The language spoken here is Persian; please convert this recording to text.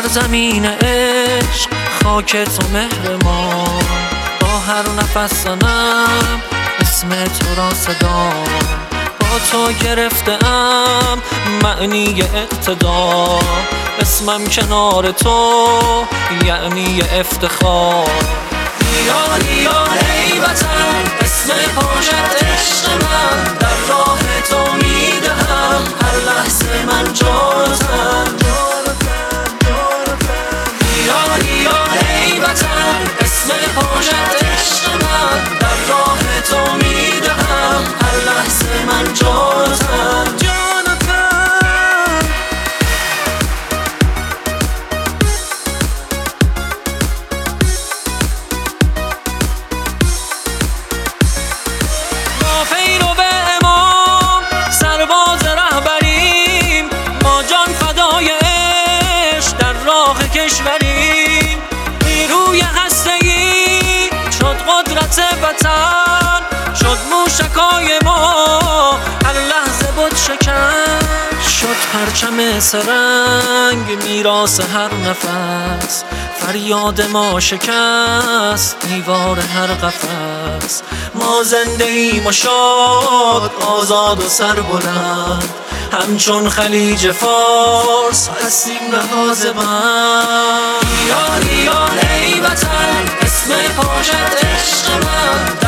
زمین عشق خاک تو مهر ما، با هر نفس زنم اسم تو را صدا، با تو گرفتم معنی اقتدا، اسمم کنار تو یعنی افتخار. ایرانیان ای وطن، اسم پاکت عشق من، در راه تو میدهم هر لحظه من جان و تن. ایرانیان ای وطن، اسم پاکت عشق من، در راه تو میدهم هر لحظه من جان و تن. کشوریم نیروی هسته‌ای شد قدرت وطن، شد موشکای ما هر لحظه بود شکن، شد پرچم سرنگ میراث هر نفس، فریاد ما شکست دیوار هر قفس. ما زنده ایم و شاد، آزاد و سربلند، همچون خلیج فارس هستیم نهاز بند. ایرانیان ای وطن، اسم پاکت عشق من،